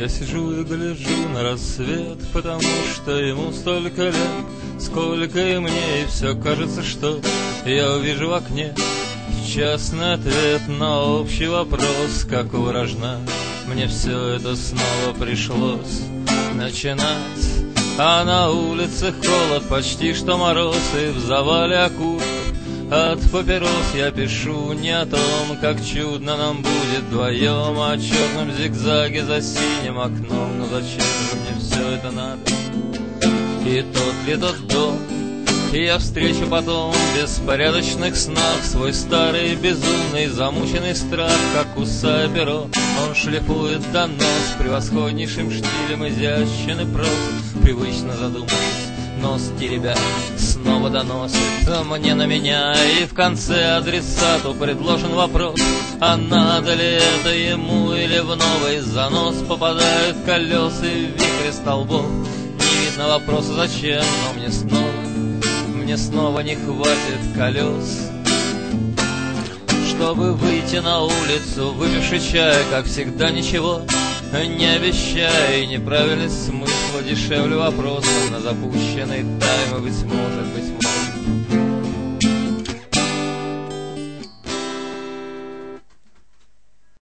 Я сижу и гляжу на рассвет, потому что ему столько лет, сколько и мне, и все кажется, что я увижу в окне частный ответ на общий вопрос, какого рожна мне все это снова пришлось начинать. А на улице холод, почти что мороз, и в завале окурков от папирос я пишу не о том, как чудно нам будет вдвоем, а о черном зигзаге за синим окном. Но зачем же мне все это надо? И тот ли тот дом? И я встречу потом в беспорядочных снах свой старый безумный замученный страх, как кусая перо. Он шлифует донос превосходнейшим штилем, изящен и прост, привычно задумавшись, нос теребя, снова доносит мне на меня. И в конце адресату предложен вопрос, а надо ли это ему или в новый занос попадают колеса и в вихре столбов. Не видно вопроса зачем, но мне снова не хватит колес, чтобы выйти на улицу, выпивши чай, как всегда ничего не обещая, и неправильность смысла дешевле вопроса на запущенный тайм. И быть может,